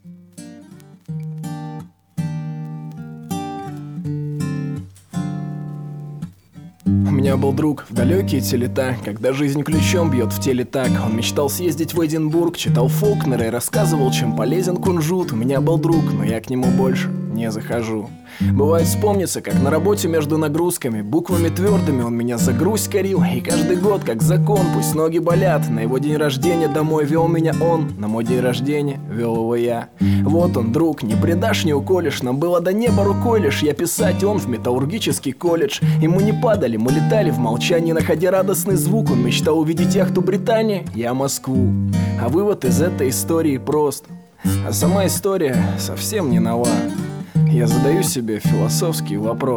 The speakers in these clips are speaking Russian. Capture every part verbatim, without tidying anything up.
У меня был друг в далекие те лета, когда жизнь ключом бьет в теле так. Он мечтал съездить в Эдинбург, читал Фолкнера и рассказывал, чем полезен кунжут. У меня был друг, но я к нему больше не захожу. Бывает, вспомнится, как на работе между нагрузками буквами твердыми он меня за грусть корил. И каждый год, как закон, пусть ноги болят, на его день рождения домой вел меня он, на мой день рождения вел его я. Вот он, друг, не предашь, не уколешь, нам было до неба рукой лишь. Я писать, он в металлургический колледж. И мы не падали, мы летали в молчании, находя радостный звук. Он мечтал увидеть яхту Британии, я Москву. А вывод из этой истории прост, а сама история совсем не нова. Я задаю себе философский вопрос: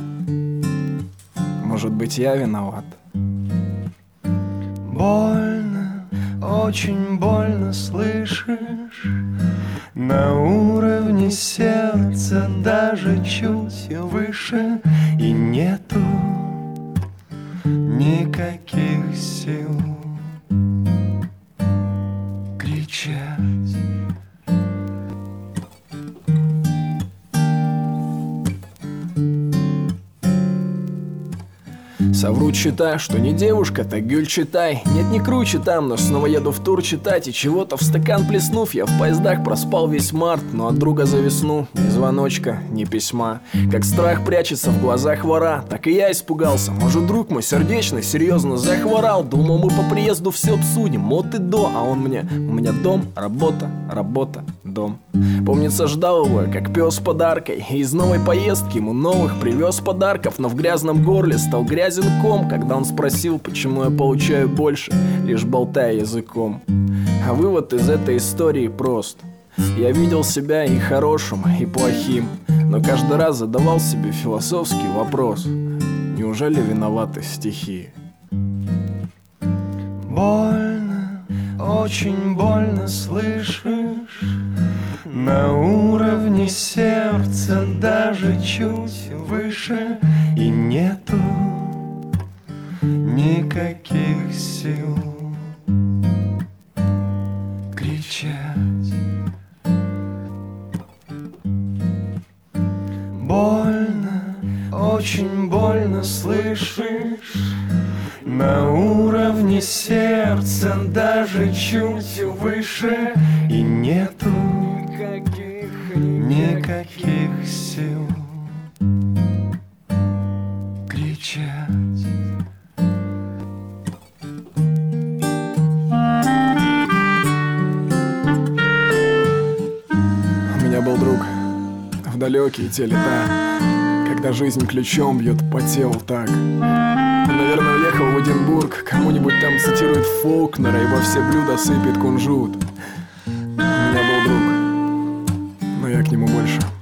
может быть, я виноват? Больно, очень больно, слышишь? На уровне сердца, даже чуть выше. И нету никаких сил кричать. Совру, читай, что не девушка, так гюль читай. Нет, не круче там, но снова еду в тур читать. И чего-то в стакан плеснув, я в поездах проспал весь март. Но от друга за весну ни звоночка, ни письма. Как страх прячется в глазах вора, так и я испугался. Может, друг мой сердечный серьезно захворал. Думал, мы по приезду все обсудим, от и до. А он мне: у меня дом, работа, работа, дом. Помнится, ждал его, как пес с подаркой. И из новой поездки ему новых привез подарков. Но в грязном горле стал грязен ком, когда он спросил, почему я получаю больше, лишь болтая языком. А вывод из этой истории прост: я видел себя и хорошим, и плохим, но каждый раз задавал себе философский вопрос: неужели виноваты стихи? Больно, очень больно, слышишь? На уровне сердца, даже чуть выше. И нету никаких сил кричать. Больно, очень больно, слышишь? На уровне сердца, даже чуть выше. И нету никаких, никаких сил кричать. У меня был друг в далекие те лета, когда жизнь ключом бьет по телу так. Он, наверное, уехал в Эдинбург, кому-нибудь там цитирует Фолкнера и во все блюда сыпет кунжут. У меня был друг, но я к нему больше